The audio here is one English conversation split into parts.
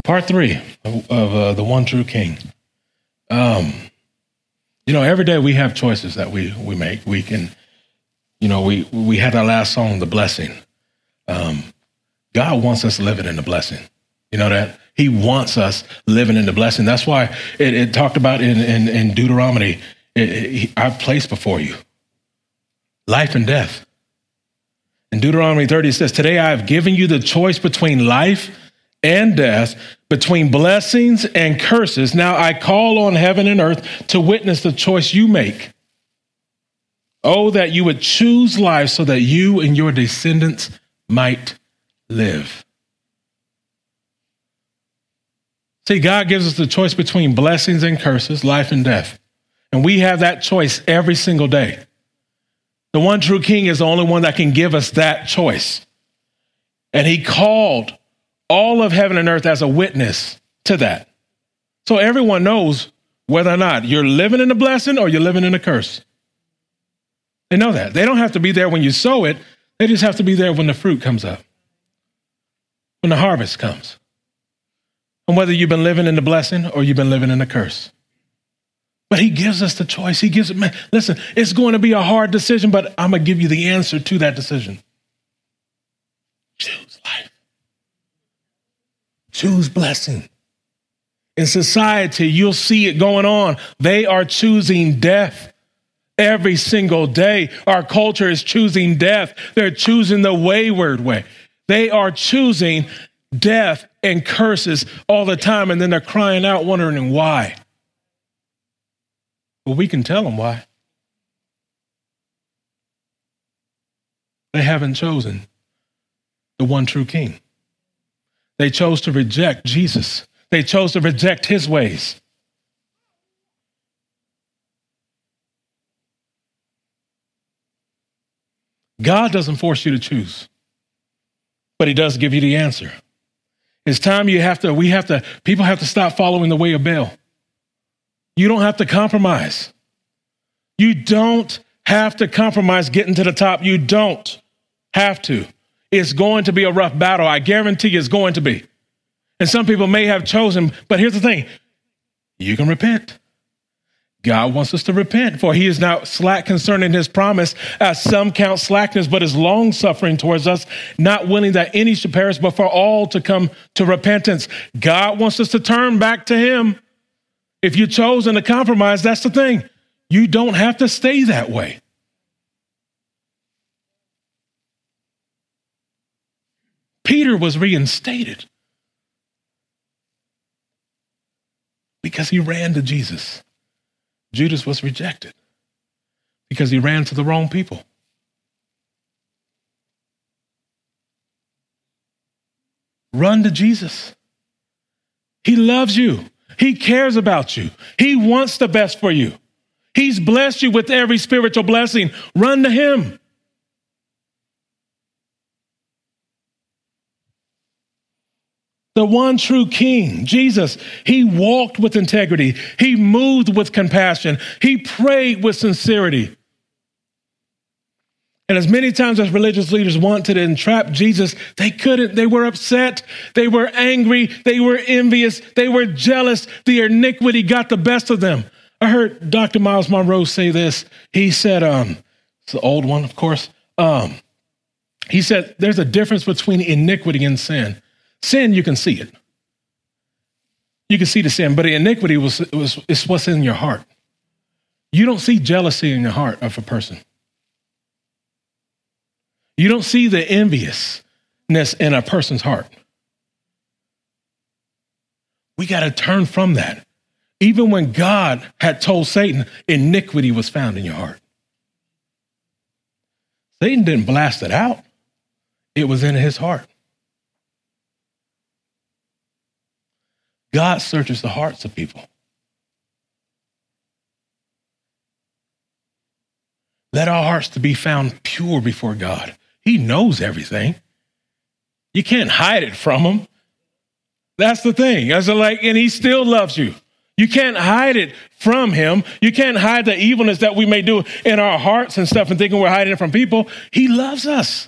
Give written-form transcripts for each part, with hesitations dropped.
Part 3 of the one true King. Every day we have choices that we make. We can, we had our last song, The Blessing. God wants us living in the blessing. You know that? He wants us living in the blessing. That's why it talked about in Deuteronomy, I've placed before you life and death. In Deuteronomy 30, it says, today I have given you the choice between life and death, between blessings and curses. Now I call on heaven and earth to witness the choice you make. Oh, that you would choose life so that you and your descendants might live. See, God gives us the choice between blessings and curses, life and death. And we have that choice every single day. The one true King is the only one that can give us that choice. And he called all of heaven and earth as a witness to that. So everyone knows whether or not you're living in a blessing or you're living in a curse. They know that. They don't have to be there when you sow it. They just have to be there when the fruit comes up, when the harvest comes. And whether you've been living in the blessing or you've been living in the curse. But he gives us the choice. He gives it, man, listen, it's going to be a hard decision, but I'm going to give you the answer to that decision. Choose life. Choose blessing. In society, you'll see it going on. They are choosing death every single day. Our culture is choosing death. They're choosing the wayward way. They are choosing death and curses all the time, and then they're crying out, wondering why. Well, we can tell them why. They haven't chosen the one true King. They chose to reject Jesus. They chose to reject his ways. God doesn't force you to choose, but he does give you the answer. It's time people have to stop following the way of Baal. You don't have to compromise. You don't have to compromise getting to the top. You don't have to. It's going to be a rough battle. I guarantee you it's going to be. And some people may have chosen, but here's the thing. You can repent. God wants us to repent, for he is not slack concerning his promise, as some count slackness, but is long-suffering towards us, not willing that any should perish, but for all to come to repentance. God wants us to turn back to him. If you've chosen to compromise, that's the thing. You don't have to stay that way. Peter was reinstated because he ran to Jesus. Judas was rejected because he ran to the wrong people. Run to Jesus. He loves you. He cares about you. He wants the best for you. He's blessed you with every spiritual blessing. Run to him. The one true King, Jesus, he walked with integrity. He moved with compassion. He prayed with sincerity. And as many times as religious leaders wanted to entrap Jesus, they couldn't. They were upset. They were angry. They were envious. They were jealous. The iniquity got the best of them. I heard Dr. Miles Monroe say this. He said, it's the old one, of course. He said, there's a difference between iniquity and sin. Sin, you can see it. You can see the sin, but the iniquity is what's in your heart. You don't see jealousy in the heart of a person. You don't see the enviousness in a person's heart. We got to turn from that. Even when God had told Satan, iniquity was found in your heart. Satan didn't blast it out. It was in his heart. God searches the hearts of people. Let our hearts to be found pure before God. He knows everything. You can't hide it from him. That's the thing. And he still loves you. You can't hide it from him. You can't hide the evilness that we may do in our hearts and stuff and thinking we're hiding it from people. He loves us.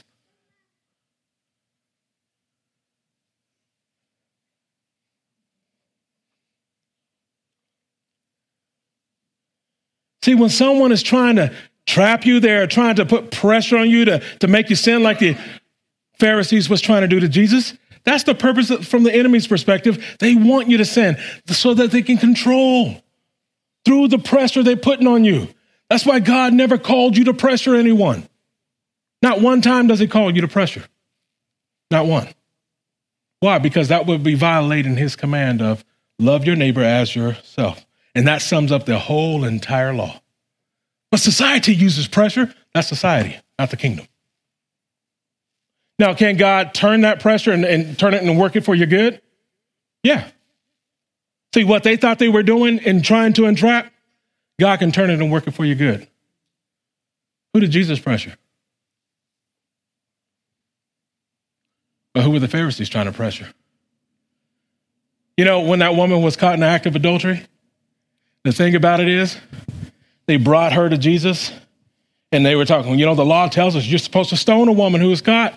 See, when someone is trying to trap you, they're trying to put pressure on you to make you sin like the Pharisees was trying to do to Jesus. That's the purpose from the enemy's perspective. They want you to sin so that they can control through the pressure they're putting on you. That's why God never called you to pressure anyone. Not one time does he call you to pressure. Not one. Why? Because that would be violating his command of love your neighbor as yourself. And that sums up the whole entire law. But society uses pressure. That's society, not the kingdom. Now, can God turn that pressure and turn it and work it for your good? Yeah. See, what they thought they were doing and trying to entrap, God can turn it and work it for your good. Who did Jesus pressure? But who were the Pharisees trying to pressure? You know, when that woman was caught in the act of adultery, the thing about it is, they brought her to Jesus and they were talking, you know, the law tells us you're supposed to stone a woman who is caught.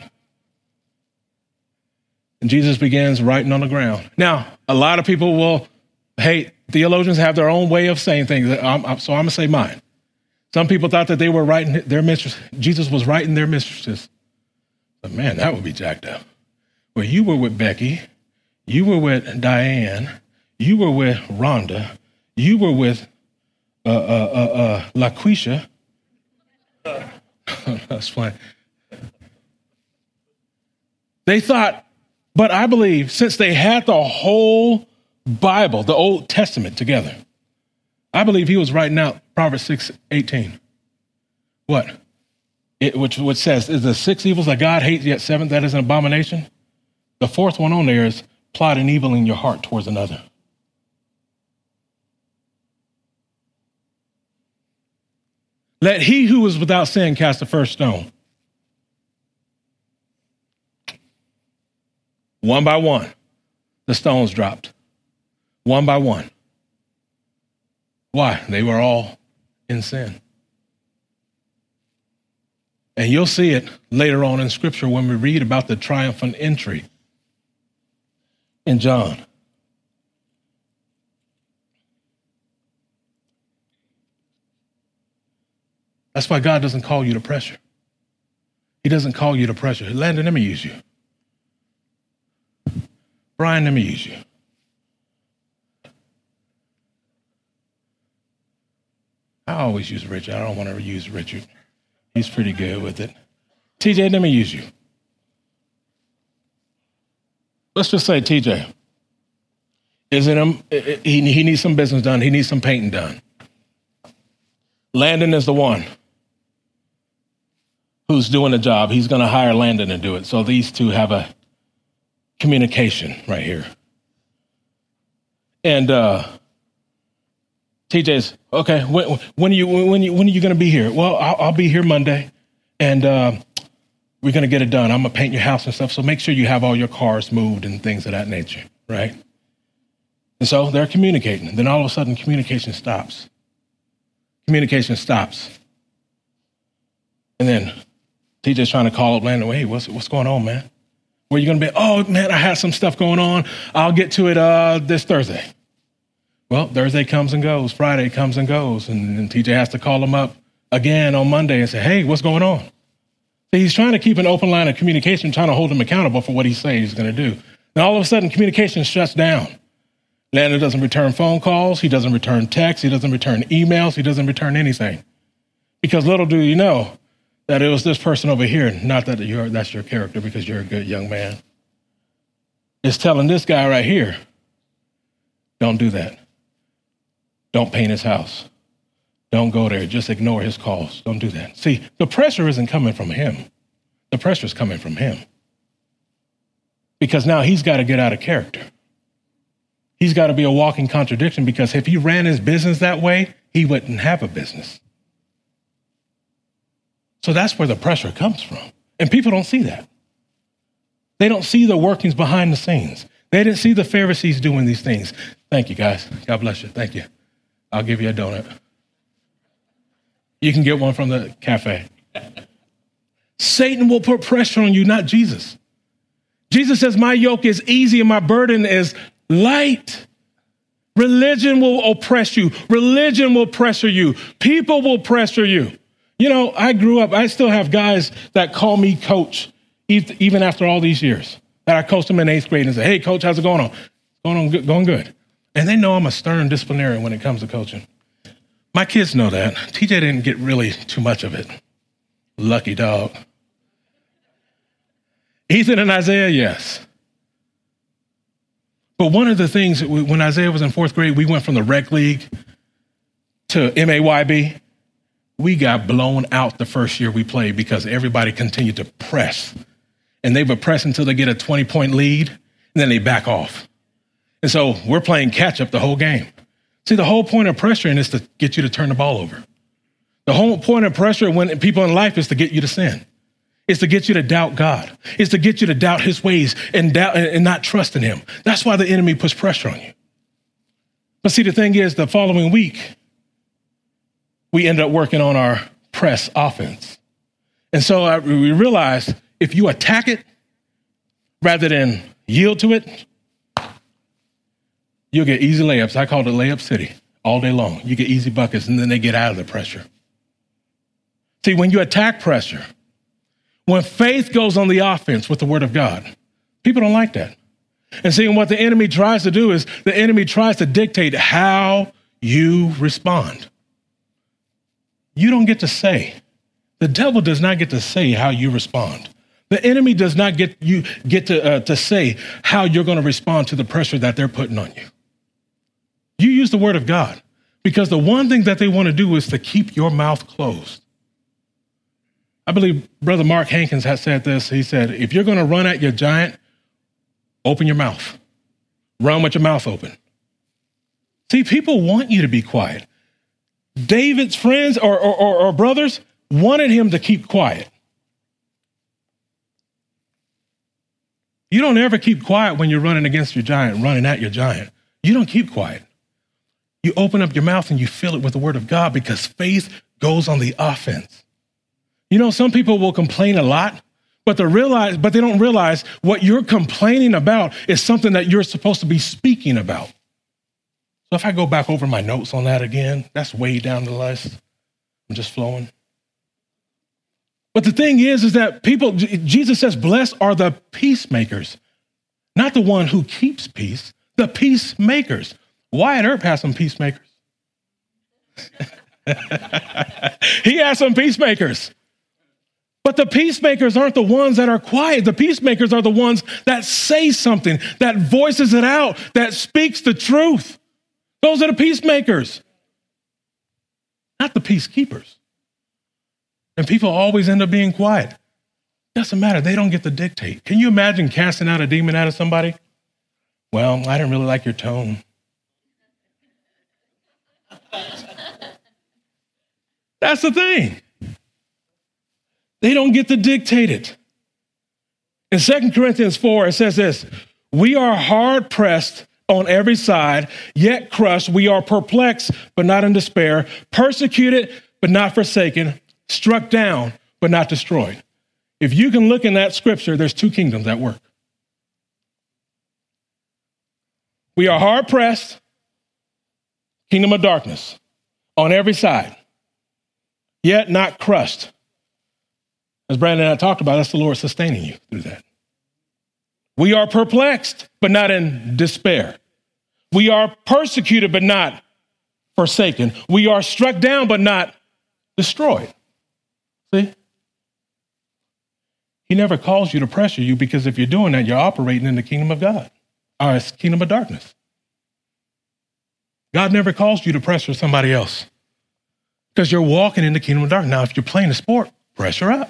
And Jesus begins writing on the ground. Now, a lot of people will, theologians have their own way of saying things, so I'm going to say mine. Some people thought that they were writing their mistress. Jesus was writing their mistresses. But man, that would be jacked up. Well, you were with Becky. You were with Diane. You were with Rhonda. You were with LaQuisha. That's funny. They thought, but I believe since they had the whole Bible, the Old Testament together, I believe he was writing out Proverbs 6:18. What? Which says, is the 6 evils that God hates, yet 7th that is an abomination? The 4th one on there is plotting evil in your heart towards another. Let he who is without sin cast the first stone. One by one, the stones dropped. One by one. Why? They were all in sin. And you'll see it later on in Scripture when we read about the triumphant entry in John. That's why God doesn't call you to pressure. He doesn't call you to pressure. Landon, let me use you. Brian, let me use you. I always use Richard. I don't want to use Richard. He's pretty good with it. TJ, let me use you. Let's just say TJ. He needs some business done. He needs some painting done. Landon is the one who's doing the job. He's going to hire Landon to do it. So these two have a communication right here. And TJ's, okay, when are you going to be here? Well, I'll be here Monday, and we're going to get it done. I'm going to paint your house and stuff, so make sure you have all your cars moved and things of that nature, right? And so they're communicating. Then all of a sudden, communication stops. Communication stops. And then TJ's trying to call up Landon. Hey, what's going on, man? Where you going to be? Oh, man, I had some stuff going on. I'll get to it this Thursday. Well, Thursday comes and goes. Friday comes and goes. And then TJ has to call him up again on Monday and say, hey, what's going on? So he's trying to keep an open line of communication, trying to hold him accountable for what he says he's going to do. And all of a sudden, communication shuts down. Landon doesn't return phone calls. He doesn't return texts. He doesn't return emails. He doesn't return anything. Because little do you know that it was this person over here, not that that's your character because you're a good young man. It's telling this guy right here, don't do that. Don't paint his house. Don't go there. Just ignore his calls. Don't do that. See, the pressure isn't coming from him. The pressure is coming from him. Because now he's got to get out of character. He's got to be a walking contradiction because if he ran his business that way, he wouldn't have a business. So that's where the pressure comes from. And people don't see that. They don't see the workings behind the scenes. They didn't see the Pharisees doing these things. Thank you, guys. God bless you. Thank you. I'll give you a donut. You can get one from the cafe. Satan will put pressure on you, not Jesus. Jesus says, my yoke is easy and my burden is light. Religion will oppress you. Religion will pressure you. People will pressure you. You know, I grew up, I still have guys that call me coach, even after all these years, that I coached them in 8th grade and say, hey, coach, how's it going on? Going good. And they know I'm a stern disciplinarian when it comes to coaching. My kids know that. TJ didn't get really too much of it. Lucky dog. Ethan and Isaiah, yes. But one of the things, when Isaiah was in 4th grade, we went from the rec league to MAYB. We got blown out the first year we played because everybody continued to press. And they would press until they get a 20-point lead, and then they back off. And so we're playing catch up the whole game. See, the whole point of pressuring is to get you to turn the ball over. The whole point of pressure when people in life is to get you to sin. It's to get you to doubt God. It's to get you to doubt his ways and doubt and not trust in him. That's why the enemy puts pressure on you. But see, the thing is, the following week, we ended up working on our press offense. And so we realized if you attack it rather than yield to it, you'll get easy layups. I call it layup city all day long. You get easy buckets, and then they get out of the pressure. See, when you attack pressure, when faith goes on the offense with the word of God, people don't like that. And see, what the enemy tries to do is the enemy tries to dictate how you respond. You don't get to say. The devil does not get to say how you respond. The enemy does not get to say how you're going to respond to the pressure that they're putting on you. You use the word of God, because the one thing that they want to do is to keep your mouth closed. I believe Brother Mark Hankins has said this. He said, if you're going to run at your giant, open your mouth. Run with your mouth open. See, people want you to be quiet. David's friends or brothers wanted him to keep quiet. You don't ever keep quiet when you're running against your giant, running at your giant. You don't keep quiet. You open up your mouth and you fill it with the word of God, because faith goes on the offense. You know, some people will complain a lot, but they don't realize what you're complaining about is something that you're supposed to be speaking about. So if I go back over my notes on that again, that's way down the list. I'm just flowing. But the thing is that Jesus says, blessed are the peacemakers, not the one who keeps peace, the peacemakers. Wyatt Earp has some peacemakers. He has some peacemakers. But the peacemakers aren't the ones that are quiet. The peacemakers are the ones that say something, that voices it out, that speaks the truth. Those are the peacemakers, not the peacekeepers. And people always end up being quiet. Doesn't matter. They don't get to dictate. Can you imagine casting out a demon out of somebody? Well, I didn't really like your tone. That's the thing. They don't get to dictate it. In 2 Corinthians 4, it says this: we are hard pressed on every side, yet crushed. We are perplexed, but not in despair, persecuted, but not forsaken, struck down, but not destroyed. If you can look in that scripture, there's two kingdoms at work. We are hard pressed, kingdom of darkness, on every side, yet not crushed. As Brandon and I talked about, that's the Lord sustaining you through that. We are perplexed, but not in despair. We are persecuted, but not forsaken. We are struck down, but not destroyed. See? He never calls you to pressure you, because if you're doing that, you're operating in the kingdom of God, or it's kingdom of darkness. God never calls you to pressure somebody else, because you're walking in the kingdom of darkness. Now, if you're playing a sport, pressure up.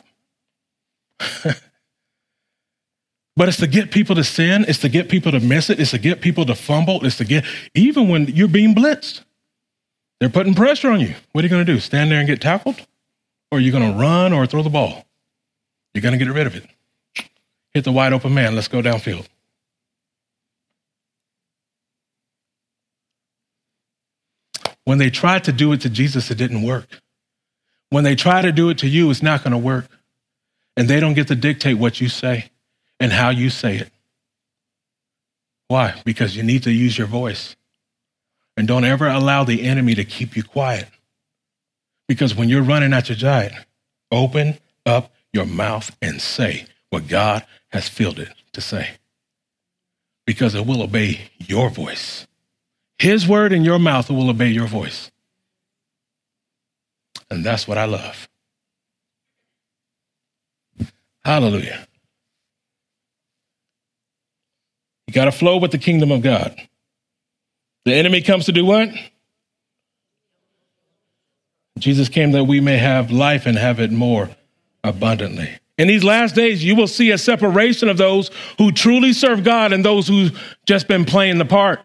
But it's to get people to sin. It's to get people to miss it. It's to get people to fumble. It's to get, even when you're being blitzed, they're putting pressure on you. What are you going to do? Stand there and get tackled? Or are you going to run or throw the ball? You're going to get rid of it. Hit the wide open man. Let's go downfield. When they tried to do it to Jesus, it didn't work. When they try to do it to you, it's not going to work. And they don't get to dictate what you say and how you say it. Why? Because you need to use your voice. And don't ever allow the enemy to keep you quiet. Because when you're running at your giant, open up your mouth and say what God has filled it to say. Because it will obey your voice. His word in your mouth will obey your voice. And that's what I love. Hallelujah. You got to flow with the kingdom of God. The enemy comes to do what? Jesus came that we may have life and have it more abundantly. In these last days, you will see a separation of those who truly serve God and those who've just been playing the part.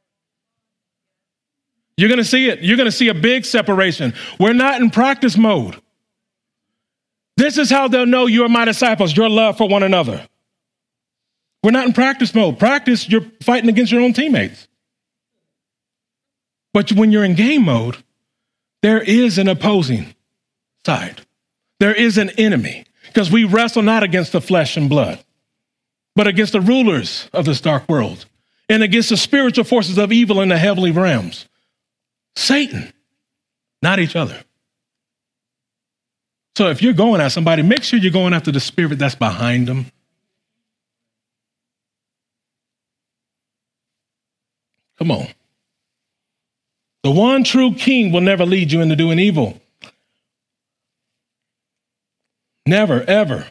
You're going to see it. You're going to see a big separation. We're not in practice mode. This is how they'll know you are my disciples, your love for one another. We're not in practice mode. Practice, you're fighting against your own teammates. But when you're in game mode, there is an opposing side. There is an enemy, because we wrestle not against the flesh and blood, but against the rulers of this dark world and against the spiritual forces of evil in the heavenly realms. Satan, not each other. So if you're going at somebody, make sure you're going after the spirit that's behind them. Come on. The one true king will never lead you into doing evil. Never, ever.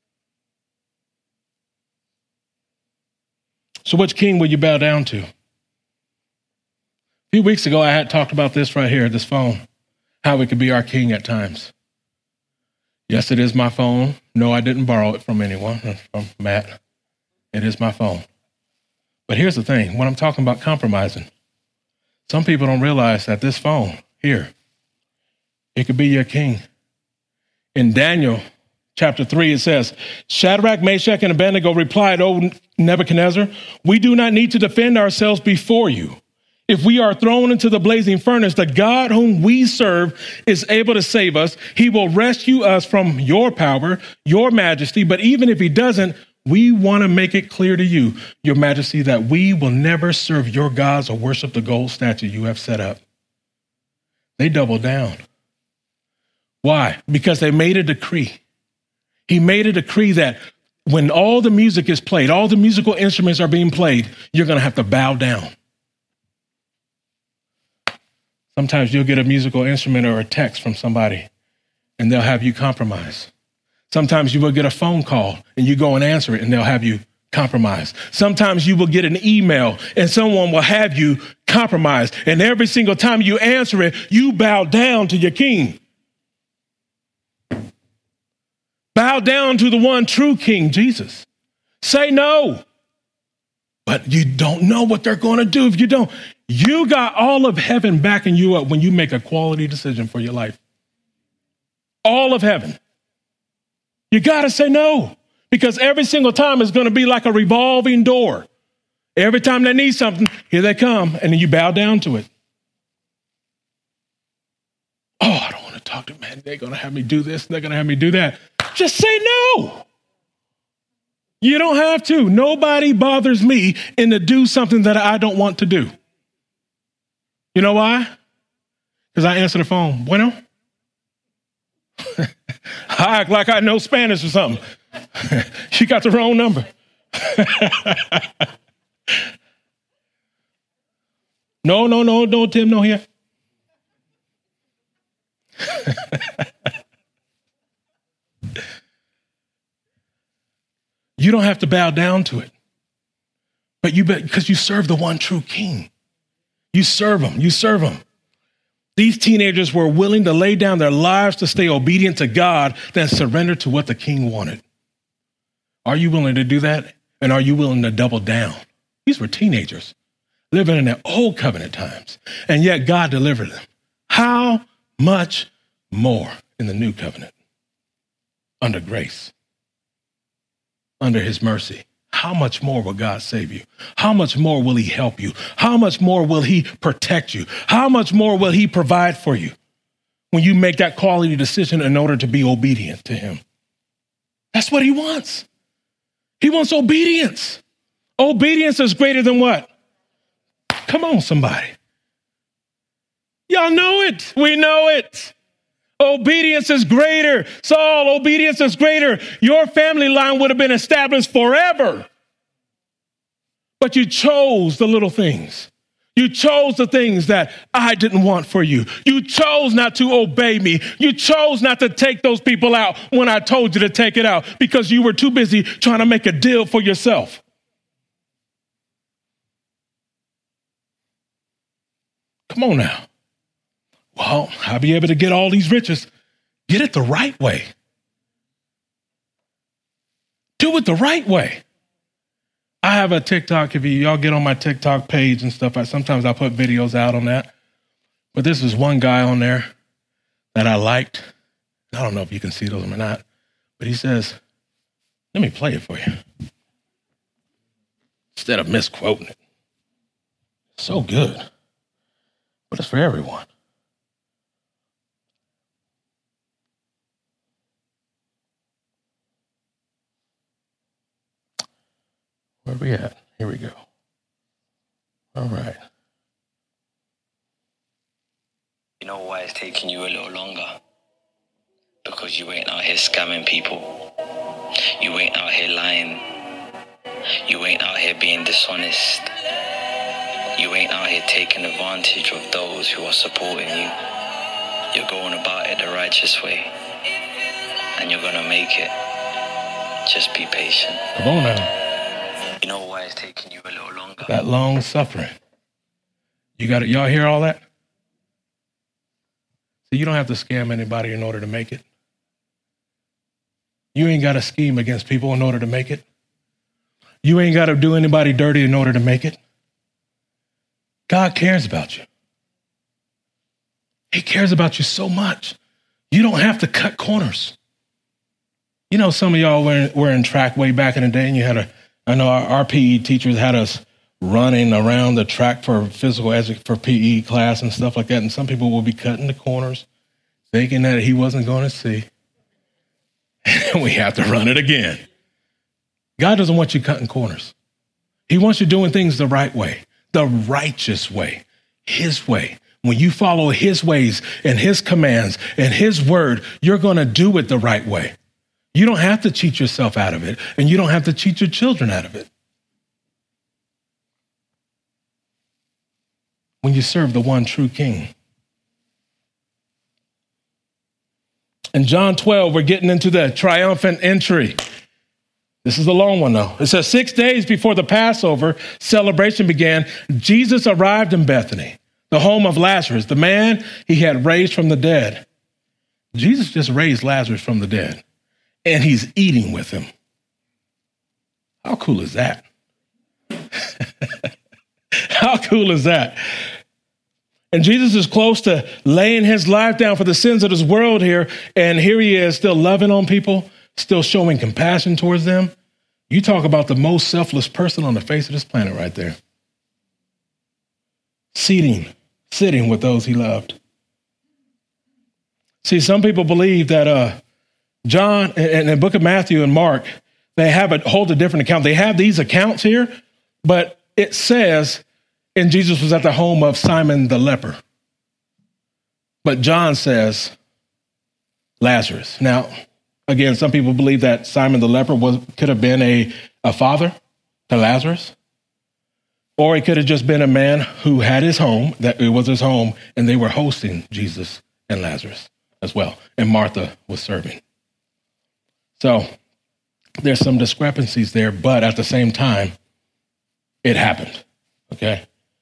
So which king will you bow down to? A few weeks ago, I had talked about this right here, this phone, how it could be our king at times. Yes, it is my phone. No, I didn't borrow it from anyone, from Matt. It is my phone. But here's the thing, when I'm talking about compromising, some people don't realize that this phone here, it could be your king. In Daniel chapter 3, it says, Shadrach, Meshach, and Abednego replied, O Nebuchadnezzar, we do not need to defend ourselves before you. If we are thrown into the blazing furnace, the God whom we serve is able to save us. He will rescue us from your power, your majesty. But even if he doesn't, we want to make it clear to you, your majesty, that we will never serve your gods or worship the gold statue you have set up. They doubled down. Why? Because they made a decree. He made a decree that when all the music is played, all the musical instruments are being played, you're going to have to bow down. Sometimes you'll get a musical instrument or a text from somebody, and they'll have you compromise. Sometimes you will get a phone call, and you go and answer it, and they'll have you compromise. Sometimes you will get an email, and someone will have you compromise. And every single time you answer it, you bow down to your king. Bow down to the one true king, Jesus. Say no. But you don't know what they're going to do if you don't. You got all of heaven backing you up when you make a quality decision for your life. All of heaven. You got to say no, because every single time it's going to be like a revolving door. Every time they need something, here they come, and then you bow down to it. Oh, I don't want to talk to them, man. They're going to have me do this, and they're going to have me do that. Just say no. You don't have to. Nobody bothers me in to do something that I don't want to do. You know why? Because I answer the phone. Bueno? I act like I know Spanish or something. You got the wrong number. No, Tim, no here. You don't have to bow down to it. But because you serve the one true king. You serve him. You serve him. These teenagers were willing to lay down their lives to stay obedient to God than surrender to what the king wanted. Are you willing to do that? And are you willing to double down? These were teenagers living in their old covenant times, and yet God delivered them. How much more in the new covenant? Under grace, under his mercy. How much more will God save you? How much more will he help you? How much more will he protect you? How much more will he provide for you when you make that quality decision in order to be obedient to him? That's what he wants. He wants obedience. Obedience is greater than what? Come on, somebody. Y'all know it. We know it. Obedience is greater. Saul, obedience is greater. Your family line would have been established forever. But you chose the little things. You chose the things that I didn't want for you. You chose not to obey me. You chose not to take those people out when I told you to take it out because you were too busy trying to make a deal for yourself. Come on now. Well, I'll be able to get all these riches. Get it the right way. Do it the right way. I have a TikTok. If y'all get on my TikTok page and stuff, sometimes I put videos out on that. But this is one guy on there that I liked. I don't know if you can see those or not. But he says, let me play it for you. Instead of misquoting it. So good. But it's for everyone. Where are we at? Here we go. All right. You know why it's taking you a little longer? Because you ain't out here scamming people. You ain't out here lying. You ain't out here being dishonest. You ain't out here taking advantage of those who are supporting you. You're going about it the righteous way. And you're gonna make it. Just be patient. Come on now. You know why it's taking you a little longer? That long suffering. You got it. Y'all hear all that? So you don't have to scam anybody in order to make it. You ain't got to scheme against people in order to make it. You ain't got to do anybody dirty in order to make it. God cares about you. He cares about you so much. You don't have to cut corners. You know, some of y'all were in track way back in the day, and I know our PE teachers had us running around the track for for PE class and stuff like that. And some people will be cutting the corners, thinking that he wasn't going to see. And we have to run it again. God doesn't want you cutting corners. He wants you doing things the right way, the righteous way, his way. When you follow his ways and his commands and his word, you're going to do it the right way. You don't have to cheat yourself out of it, and you don't have to cheat your children out of it. When you serve the one true King. In John 12, we're getting into the triumphant entry. This is a long one, though. It says 6 days before the Passover celebration began, Jesus arrived in Bethany, the home of Lazarus, the man he had raised from the dead. Jesus just raised Lazarus from the dead. And he's eating with him. How cool is that? How cool is that? And Jesus is close to laying his life down for the sins of this world here. And here he is still loving on people, still showing compassion towards them. You talk about the most selfless person on the face of this planet right there. Sitting with those he loved. See, some people believe that John and the book of Matthew and Mark, they hold a different account. They have these accounts here, but it says, and Jesus was at the home of Simon the leper. But John says Lazarus. Now, again, some people believe that Simon the leper could have been a father to Lazarus, or it could have just been a man who had his home, that it was his home, and they were hosting Jesus and Lazarus as well, and Martha was serving. So there's some discrepancies there, but at the same time, it happened. Okay.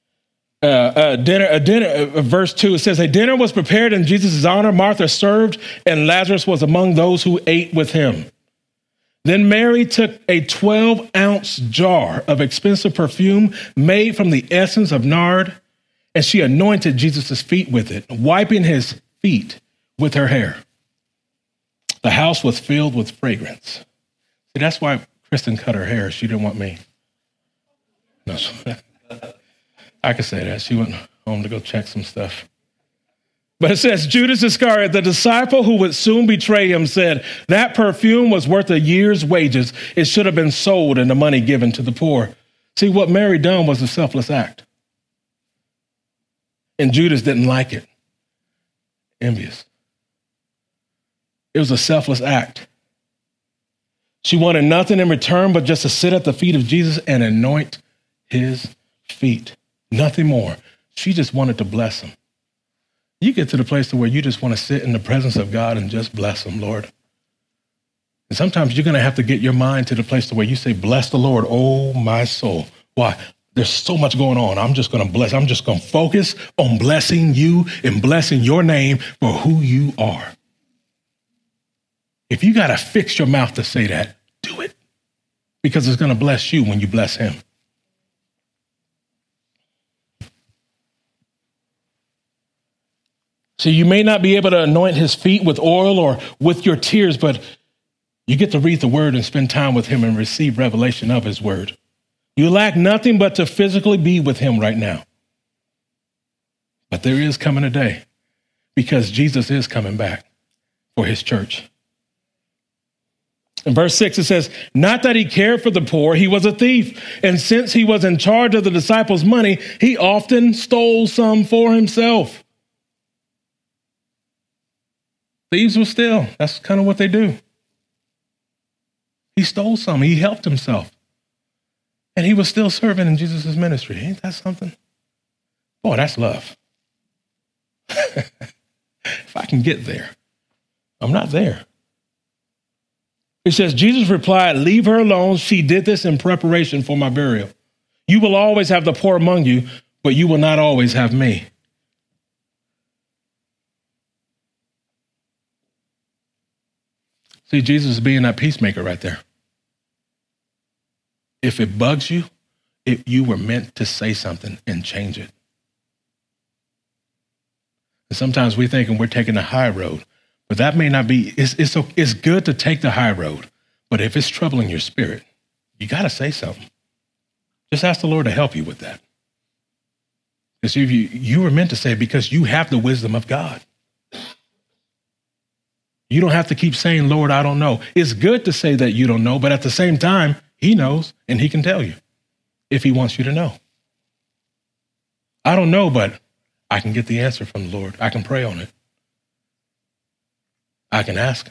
Verse 2, it says, a dinner was prepared in Jesus' honor. Martha served, and Lazarus was among those who ate with him. Then Mary took a 12-ounce jar of expensive perfume made from the essence of nard, and she anointed Jesus' feet with it, wiping his feet with her hair. The house was filled with fragrance. See, that's why Kristen cut her hair. She didn't want me. No, I could say that. She went home to go check some stuff. But it says, Judas Iscariot, the disciple who would soon betray him, said, that perfume was worth a year's wages. It should have been sold and the money given to the poor. See, what Mary done was a selfless act. And Judas didn't like it. envious. It was a selfless act. She wanted nothing in return but just to sit at the feet of Jesus and anoint his feet. Nothing more. She just wanted to bless him. You get to the place where you just want to sit in the presence of God and just bless him, Lord. And sometimes you're going to have to get your mind to the place where you say, bless the Lord, oh my soul. Why? There's so much going on. I'm just going to bless. I'm just going to focus on blessing you and blessing your name for who you are. If you got to fix your mouth to say that, do it. Because it's going to bless you when you bless him. So you may not be able to anoint his feet with oil or with your tears, but you get to read the word and spend time with him and receive revelation of his word. You lack nothing but to physically be with him right now. But there is coming a day because Jesus is coming back for his church. In verse 6, it says, not that he cared for the poor, he was a thief. And since he was in charge of the disciples' money, he often stole some for himself. Thieves will steal. That's kind of what they do. He stole some. He helped himself. And he was still serving in Jesus' ministry. Ain't that something? Boy, that's love. If I can get there. I'm not there. It says, Jesus replied, leave her alone. She did this in preparation for my burial. You will always have the poor among you, but you will not always have me. See, Jesus is being that peacemaker right there. If it bugs you, you were meant to say something and change it. And sometimes we're thinking we're taking the high road. But that may not be, it's good to take the high road. But if it's troubling your spirit, you got to say something. Just ask the Lord to help you with that. Because you were meant to say it because you have the wisdom of God. You don't have to keep saying, Lord, I don't know. It's good to say that you don't know, but at the same time, he knows and he can tell you if he wants you to know. I don't know, but I can get the answer from the Lord. I can pray on it. I can ask.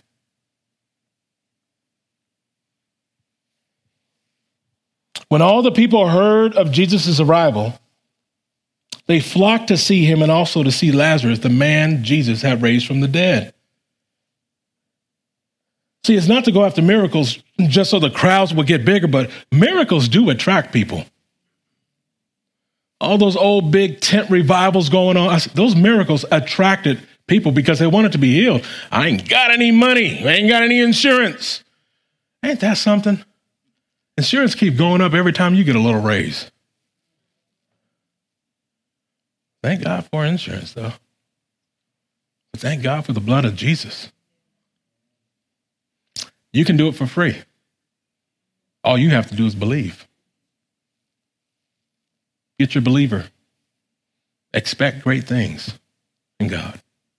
When all the people heard of Jesus' arrival, they flocked to see him and also to see Lazarus, the man Jesus had raised from the dead. See, it's not to go after miracles just so the crowds will get bigger, but miracles do attract people. All those old big tent revivals going on, those miracles attracted people because they wanted to be healed. I ain't got any money. I ain't got any insurance. Ain't that something? Insurance keep going up every time you get a little raise. Thank God for insurance, though. But thank God for the blood of Jesus. You can do it for free. All you have to do is believe. Get your believer. Expect great things in God.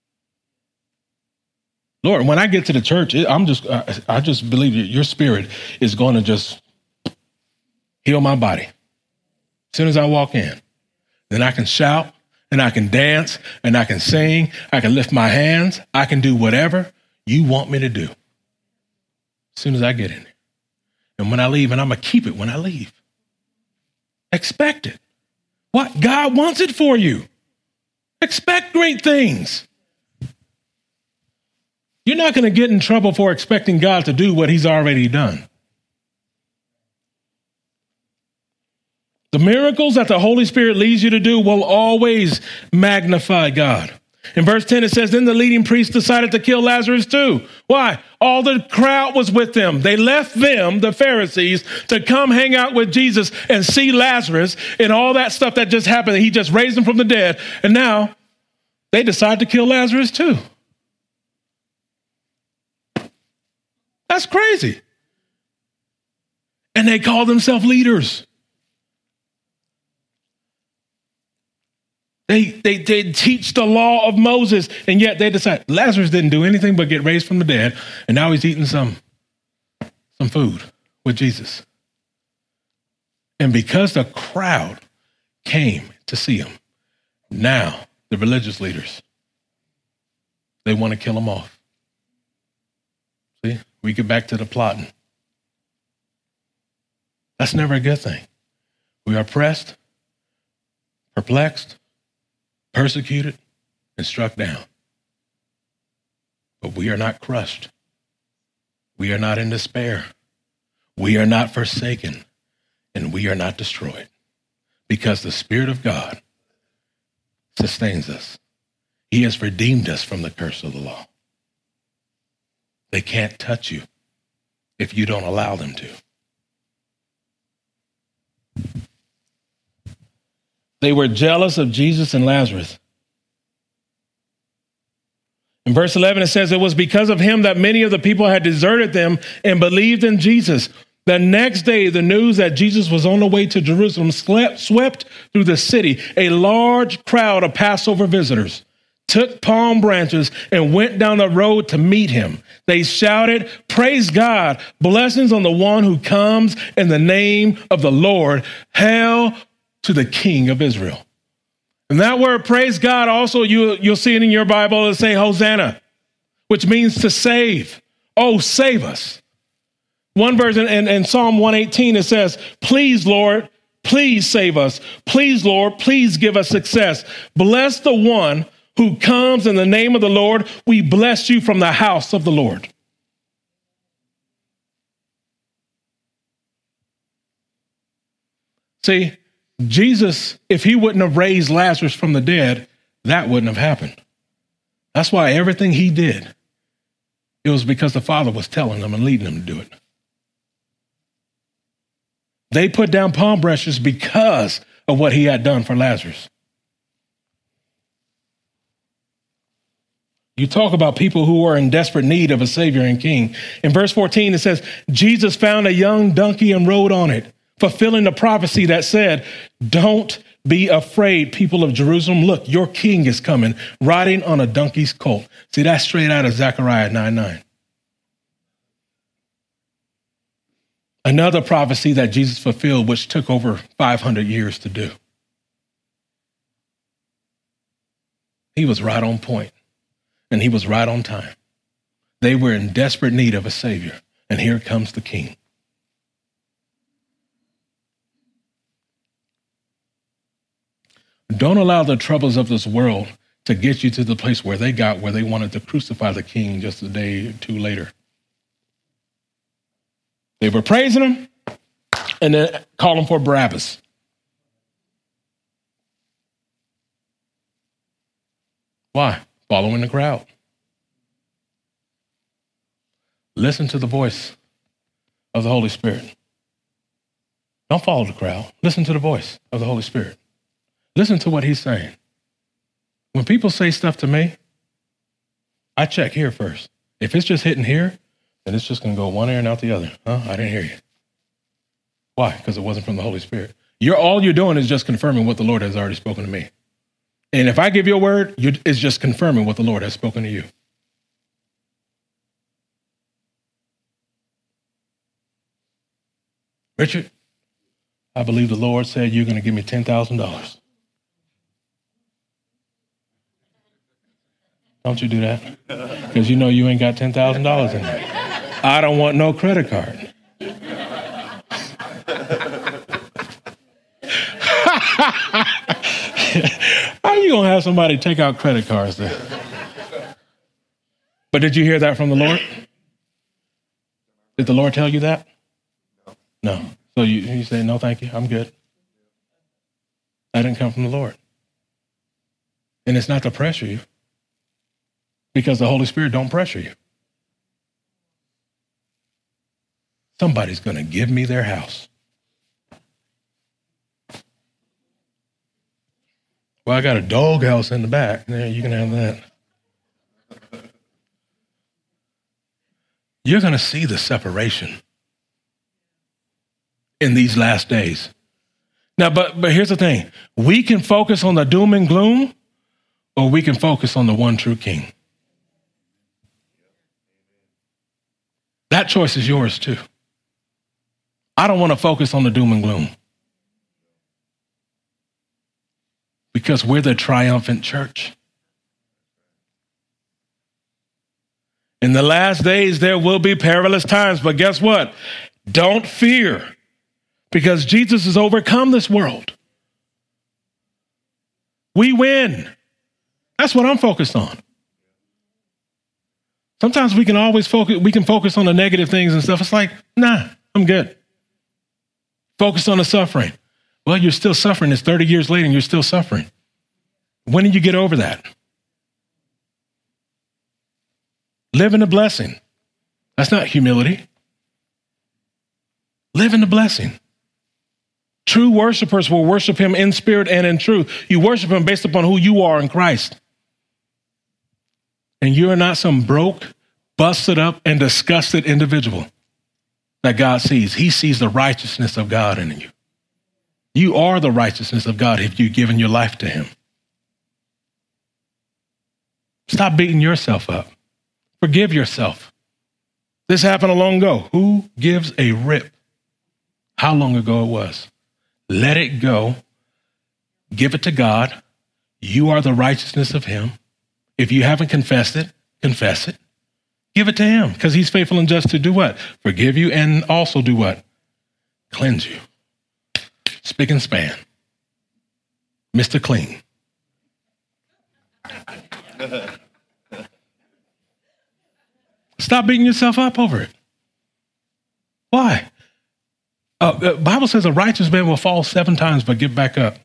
Lord, when I get to the church, I just believe your spirit is going to just heal my body. As soon as I walk in, then I can shout and I can dance and I can sing. I can lift my hands. I can do whatever you want me to do. As soon as I get in there. And when I leave, and I'm going to keep it when I leave. Expect it. What? God wants it for you. Expect great things. You're not going to get in trouble for expecting God to do what he's already done. The miracles that the Holy Spirit leads you to do will always magnify God. In verse 10, it says, then the leading priests decided to kill Lazarus too. Why? All the crowd was with them. They left them, the Pharisees, to come hang out with Jesus and see Lazarus and all that stuff that just happened. He just raised him from the dead. And now they decide to kill Lazarus too. That's crazy. And they call themselves leaders. They teach the law of Moses, and yet they decide Lazarus didn't do anything but get raised from the dead, and now he's eating some food with Jesus. And because the crowd came to see him, now the religious leaders They want to kill him off. See, we get back to the plotting. That's never a good thing. We are pressed, perplexed, persecuted, and struck down. But we are not crushed. We are not in despair. We are not forsaken. And we are not destroyed. Because the Spirit of God sustains us. He has redeemed us from the curse of the law. They can't touch you if you don't allow them to. They were jealous of Jesus and Lazarus. In verse 11, it says, it was because of him that many of the people had deserted them and believed in Jesus. The next day, the news that Jesus was on the way to Jerusalem swept through the city. A large crowd of Passover visitors took palm branches and went down the road to meet him. They shouted, "Praise God, blessings on the one who comes in the name of the Lord. Hail to the King of Israel." And that word, praise God, also you'll see it in your Bible. It'll say Hosanna, which means to save. Oh, save us. One version in Psalm 118, it says, "Please, Lord, please save us. Please, Lord, please give us success. Bless the one who comes in the name of the Lord. We bless you from the house of the Lord." See, Jesus, if he wouldn't have raised Lazarus from the dead, that wouldn't have happened. That's why everything he did, it was because the Father was telling them and leading them to do it. They put down palm branches because of what he had done for Lazarus. You talk about people who are in desperate need of a Savior and King. In verse 14, it says, Jesus found a young donkey and rode on it, fulfilling the prophecy that said, "Don't be afraid, people of Jerusalem. Look, your king is coming, riding on a donkey's colt." See, that's straight out of Zechariah 9:9. Another prophecy that Jesus fulfilled, which took over 500 years to do. He was right on point, and he was right on time. They were in desperate need of a Savior, and here comes the King. Don't allow the troubles of this world to get you to the place where they wanted to crucify the King just a day or two later. They were praising him and then calling for Barabbas. Why? Following the crowd. Listen to the voice of the Holy Spirit. Don't follow the crowd. Listen to the voice of the Holy Spirit. Listen to what he's saying. When people say stuff to me, I check here first. If it's just hitting here, then it's just going to go one ear and out the other. Huh? I didn't hear you. Why? Because it wasn't from the Holy Spirit. All you're doing is just confirming what the Lord has already spoken to me. And if I give you a word, it's just confirming what the Lord has spoken to you. Richard, I believe the Lord said you're going to give me $10,000. Don't you do that? Because you know you ain't got $10,000 in there. I don't want no credit card. How are you going to have somebody take out credit cards then? But did you hear that from the Lord? Did the Lord tell you that? No. So you say, "No, thank you. I'm good." That didn't come from the Lord. And it's not to pressure you, because the Holy Spirit don't pressure you. Somebody's going to give me their house. Well, I got a dog house in the back. Yeah, you can have that. You're going to see the separation in these last days. Now, but here's the thing. We can focus on the doom and gloom, or we can focus on the one true King. That choice is yours too. I don't want to focus on the doom and gloom, because we're the triumphant church. In the last days, there will be perilous times, but guess what? Don't fear, because Jesus has overcome this world. We win. That's what I'm focused on. Sometimes we can focus on the negative things and stuff. It's like, nah, I'm good. Focus on the suffering. Well, you're still suffering. It's 30 years later and you're still suffering. When did you get over that? Live in the blessing. That's not humility. Live in the blessing. True worshipers will worship him in spirit and in truth. You worship him based upon who you are in Christ. And you are not some broke, busted up, and disgusted individual that God sees. He sees the righteousness of God in you. You are the righteousness of God if you've given your life to him. Stop beating yourself up. Forgive yourself. This happened long ago. Who gives a rip how long ago it was? Let it go. Give it to God. You are the righteousness of him. If you haven't confessed it, confess it. Give it to him, because he's faithful and just to do what? Forgive you and also do what? Cleanse you. Spick and span. Mr. Clean. Stop beating yourself up over it. Why? The Bible says a righteous man will fall 7 times but get back up.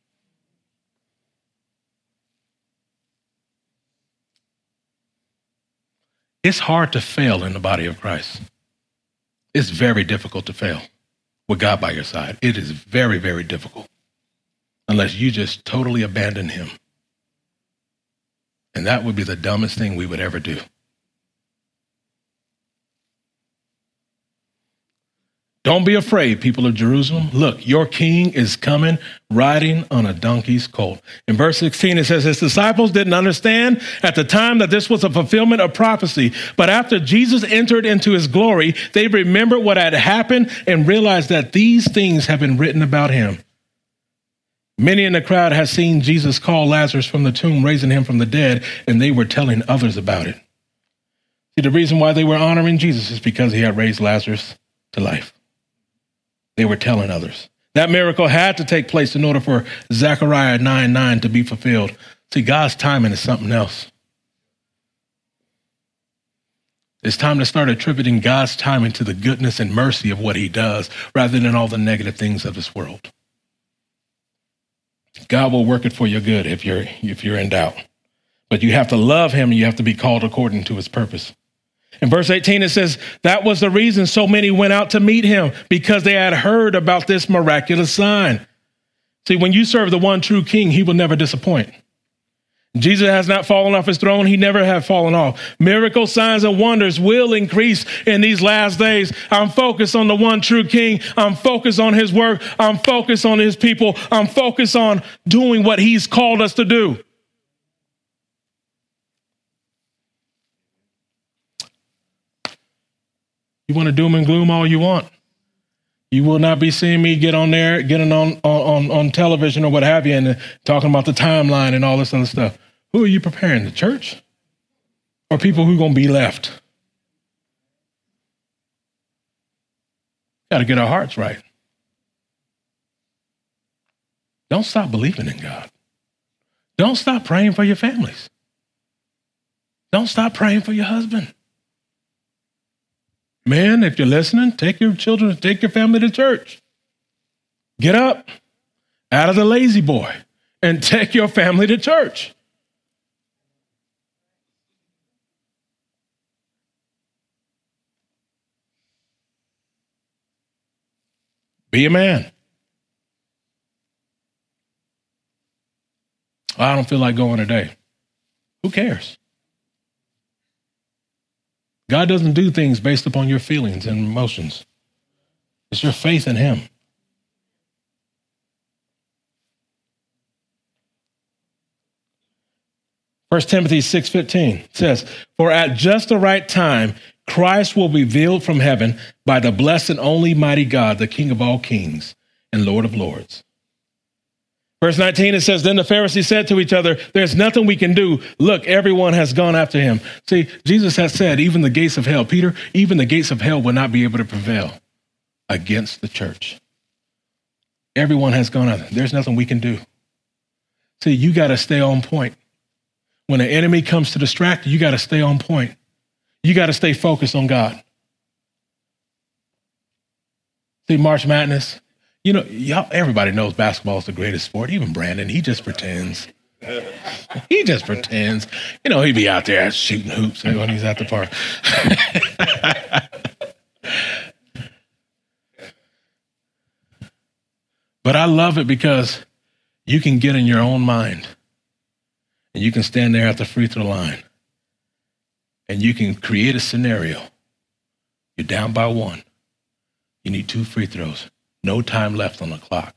It's hard to fail in the body of Christ. It's very difficult to fail with God by your side. It is very, very difficult unless you just totally abandon him. And that would be the dumbest thing we would ever do. Don't be afraid, people of Jerusalem. Look, your king is coming riding on a donkey's colt. In verse 16, it says, his disciples didn't understand at the time that this was a fulfillment of prophecy. But after Jesus entered into his glory, they remembered what had happened and realized that these things have been written about him. Many in the crowd had seen Jesus call Lazarus from the tomb, raising him from the dead, and they were telling others about it. See, the reason why they were honoring Jesus is because he had raised Lazarus to life. They were telling others. That miracle had to take place in order for Zechariah 9:9 to be fulfilled. See, God's timing is something else. It's time to start attributing God's timing to the goodness and mercy of what he does rather than all the negative things of this world. God will work it for your good if you're in doubt. But you have to love him and you have to be called according to his purpose. In verse 18, it says, that was the reason so many went out to meet him, because they had heard about this miraculous sign. See, when you serve the one true king, he will never disappoint. Jesus has not fallen off his throne. He never have fallen off. Miracles, signs, and wonders will increase in these last days. I'm focused on the one true king. I'm focused on his work. I'm focused on his people. I'm focused on doing what he's called us to do. You want to doom and gloom all you want. You will not be seeing me getting on television or what have you and talking about the timeline and all this other stuff. Who are you preparing? The church? Or people who are going to be left? Got to get our hearts right. Don't stop believing in God. Don't stop praying for your families. Don't stop praying for your husband. Man, if you're listening, take your children, take your family to church. Get up out of the lazy boy and take your family to church. Be a man. I don't feel like going today. Who cares? God doesn't do things based upon your feelings and emotions. It's your faith in him. First Timothy 6:15 says, for at just the right time, Christ will be revealed from heaven by the blessed and only mighty God, the King of all kings and Lord of lords. Verse 19, it says, then the Pharisees said to each other, there's nothing we can do. Look, everyone has gone after him. See, Jesus has said, even the gates of hell, Peter, even the gates of hell will not be able to prevail against the church. Everyone has gone after him. There's nothing we can do. See, you got to stay on point. When an enemy comes to distract you, you got to stay on point. You got to stay focused on God. See, March Madness, everybody knows basketball is the greatest sport. Even Brandon, he just pretends. He just pretends. He'd be out there shooting hoops when he's at the park. But I love it because you can get in your own mind and you can stand there at the free throw line and you can create a scenario. You're down by 1. You need 2 free throws. No time left on the clock.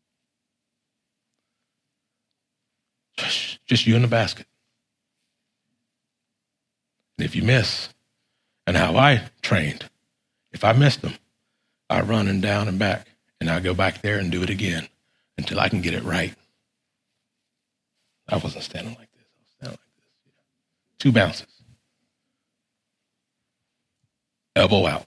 Just you in the basket. And if you miss, and how I trained, if I missed them, I run and down and back, and I go back there and do it again until I can get it right. I wasn't standing like this. I was standing like this. 2 bounces. Elbow out.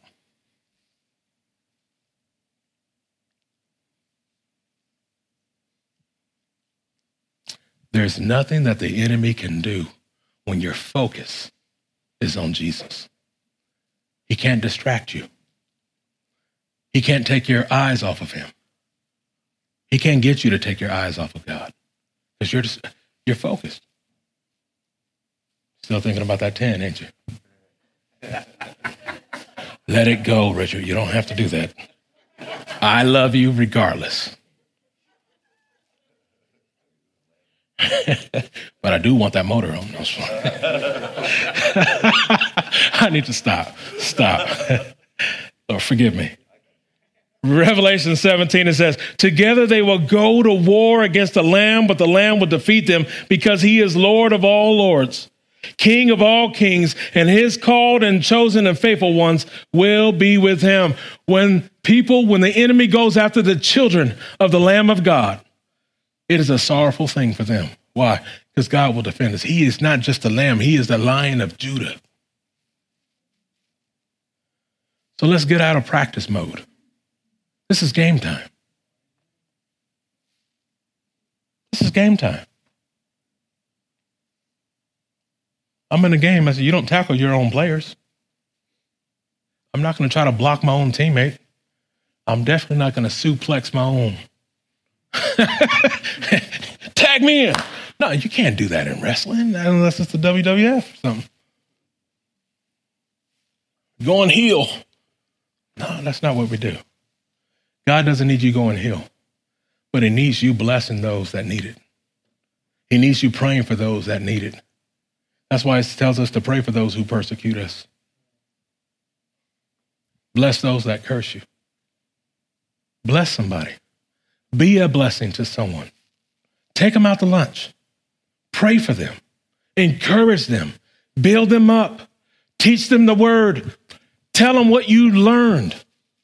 There's nothing that the enemy can do when your focus is on Jesus. He can't distract you. He can't take your eyes off of him. He can't get you to take your eyes off of God because you're focused. Still thinking about that 10, ain't you? Let it go, Richard. You don't have to do that. I love you regardless. But I do want that motor on. I need to stop. Lord, forgive me. Revelation 17, it says, together they will go to war against the Lamb, but the Lamb will defeat them because he is Lord of all lords, King of all kings, and his called and chosen and faithful ones will be with him. When the enemy goes after the children of the Lamb of God, it is a sorrowful thing for them. Why? Because God will defend us. He is not just the Lamb. He is the Lion of Judah. So let's get out of practice mode. This is game time. This is game time. I'm in a game. I said, you don't tackle your own players. I'm not going to try to block my own teammate. I'm definitely not going to suplex my own. Tag me in. No, you can't do that in wrestling unless it's the WWF or something. Going heel. No, that's not what we do. God doesn't need you going heel, but he needs you blessing those that need it. He needs you praying for those that need it. That's why it tells us to pray for those who persecute us. Bless those that curse you. Bless somebody. Be a blessing to someone. Take them out to lunch. Pray for them. Encourage them. Build them up. Teach them the word. Tell them what you learned.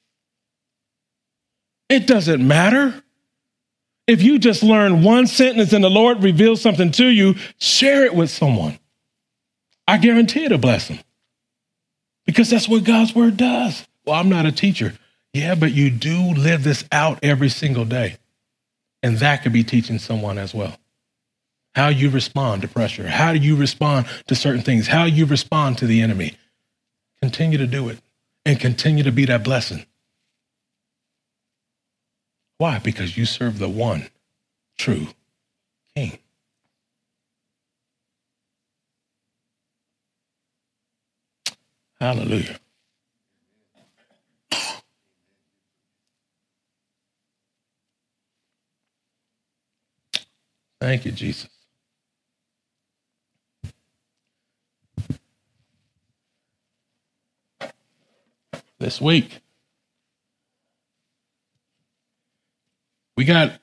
It doesn't matter. If you just learn one sentence and the Lord reveals something to you, share it with someone. I guarantee it'll bless them. Because that's what God's word does. Well, I'm not a teacher. Yeah, but you do live this out every single day. And that could be teaching someone as well. How you respond to pressure. How do you respond to certain things? How you respond to the enemy. Continue to do it and continue to be that blessing. Why? Because you serve the one true King. Hallelujah. Thank you, Jesus. This week, we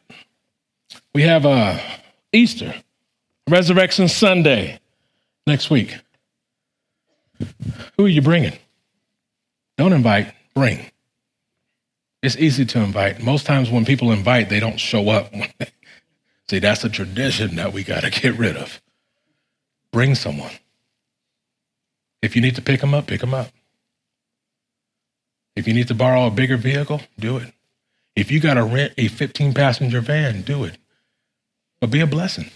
have Easter, Resurrection Sunday next week. Who are you bringing? Don't invite, bring. It's easy to invite. Most times when people invite, they don't show up. See, that's a tradition that we got to get rid of. Bring someone. If you need to pick them up, pick them up. If you need to borrow a bigger vehicle, do it. If you got to rent a 15-passenger van, do it. But be a blessing.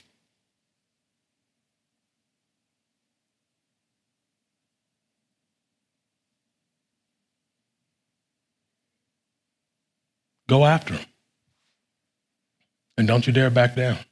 Go after them. And don't you dare back down.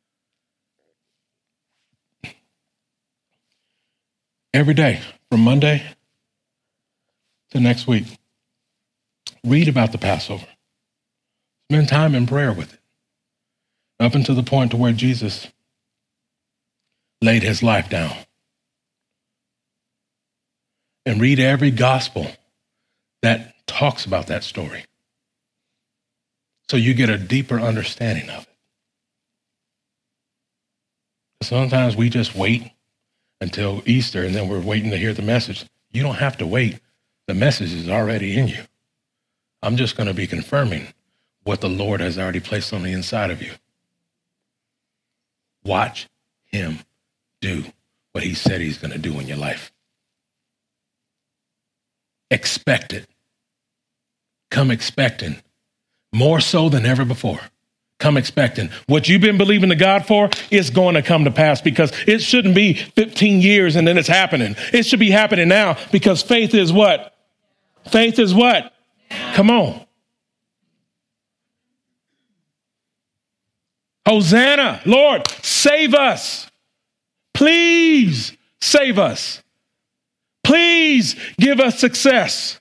Every day, from Monday to next week, read about the Passover. Spend time in prayer with it. Up until the point to where Jesus laid his life down. And read every gospel that talks about that story, so you get a deeper understanding of it. Sometimes we just wait until Easter and then we're waiting to hear the message. You don't have to wait. The message is already in you. I'm just going to be confirming what the Lord has already placed on the inside of you. Watch him do what he said he's going to do in your life. Expect it. Come expecting. More so than ever before. Come expecting. What you've been believing to God for is going to come to pass, because it shouldn't be 15 years and then it's happening. It should be happening now, because faith is what? Faith is what? Come on. Hosanna, Lord, save us. Please save us. Please give us success.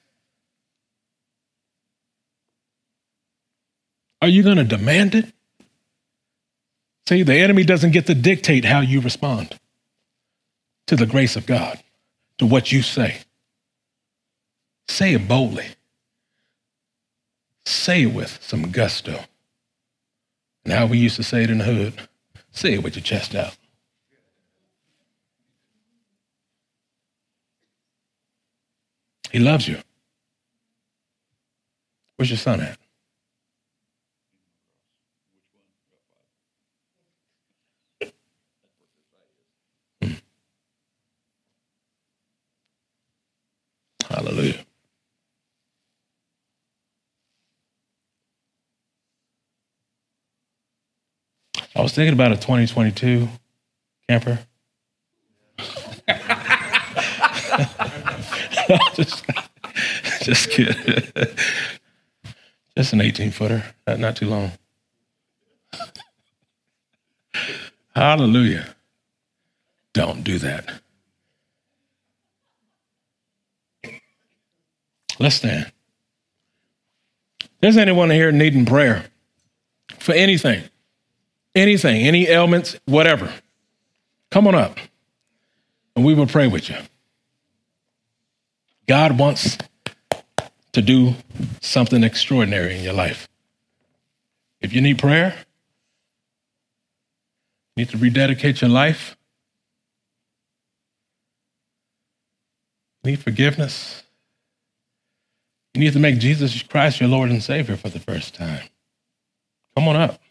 Are you going to demand it? See, the enemy doesn't get to dictate how you respond to the grace of God, to what you say. Say it boldly. Say it with some gusto. And how we used to say it in the hood, say it with your chest out. He loves you. Where's your son at? Hallelujah. I was thinking about a 2022 camper. Just kidding. Just an 18-footer, not too long. Hallelujah. Don't do that. Let's stand. There's anyone here needing prayer for anything, any ailments, whatever, come on up and we will pray with you. God wants to do something extraordinary in your life. If you need prayer, you need to rededicate your life, need forgiveness, you need to make Jesus Christ your Lord and Savior for the first time, come on up.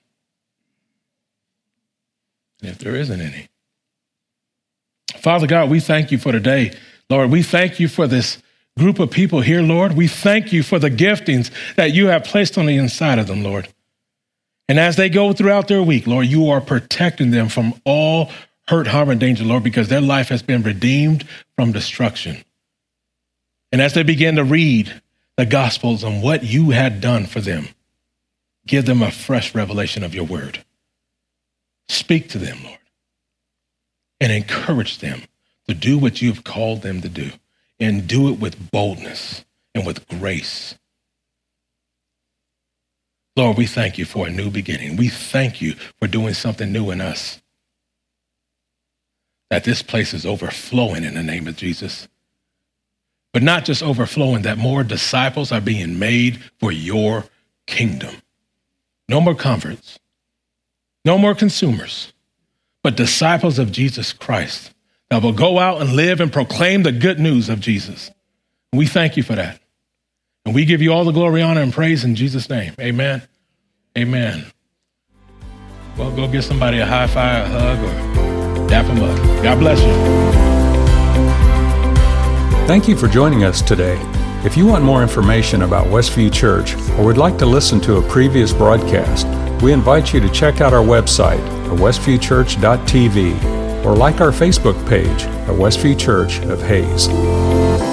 And if there isn't any, Father God, we thank you for today. Lord, we thank you for this group of people here, Lord. We thank you for the giftings that you have placed on the inside of them, Lord. And as they go throughout their week, Lord, you are protecting them from all hurt, harm, and danger, Lord, because their life has been redeemed from destruction. And as they begin to read the Gospels on what you had done for them, give them a fresh revelation of your word. Speak to them, Lord, and encourage them to do what you've called them to do, and do it with boldness and with grace. Lord, we thank you for a new beginning. We thank you for doing something new in us, that this place is overflowing in the name of Jesus. But not just overflowing, that more disciples are being made for your kingdom. No more converts, no more consumers, but disciples of Jesus Christ that will go out and live and proclaim the good news of Jesus. We thank you for that. And we give you all the glory, honor, and praise in Jesus' name. Amen. Amen. well, go get somebody a high five, a hug, or dap them up. God bless you. Thank you for joining us today. If you want more information about Westview Church or would like to listen to a previous broadcast, we invite you to check out our website at westviewchurch.tv or like our Facebook page at Westview Church of Hayes.